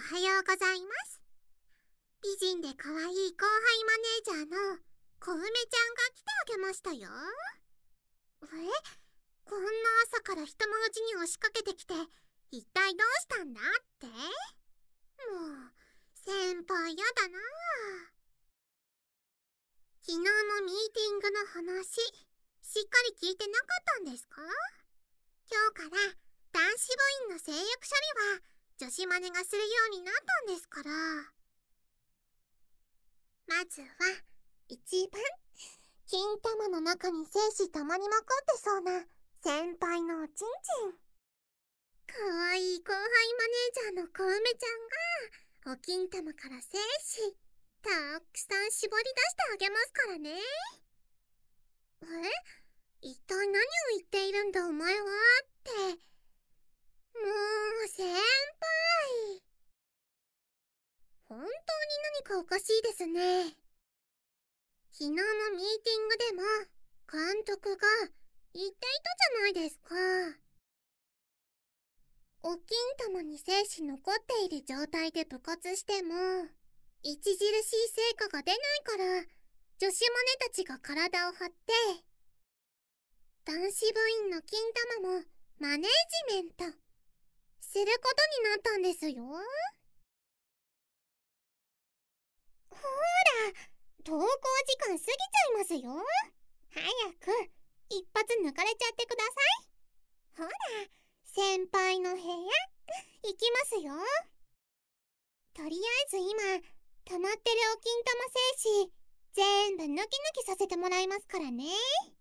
はようございます。美人で可愛い後輩マネージャーの小梅ちゃんが来てあげましたよ。こんな朝から人のうちに押しかけてきて、一体どうしたんだって？もう、先輩やだなあ。昨日のミーティングの話、しっかり聞いてなかったんですか？今日から男子部員の性欲処理は女子マネがするようになったんですから。まずは一番金玉の中に精子たまりまくってそうな先輩のおちんちん。かわいい後輩マネージャーの小梅ちゃんがお金玉から精子たくさん絞り出してあげますからね。一体何を言っているんだお前はって。もう先輩、本当に何かおかしいですね。昨日のミーティングでも監督が言っていたじゃないですか。お金玉に精子残っている状態で部活しても著しい成果が出ないから、女子マネたちが体を張って男子部員の金玉もマネージメントすることになったんですよ。ほら、登校時間過ぎちゃいますよ。早く一発抜かれちゃってください。ほら、先輩の部屋行きますよ。とりあえず今溜まってるお金玉精子全部抜き抜きさせてもらいますからね。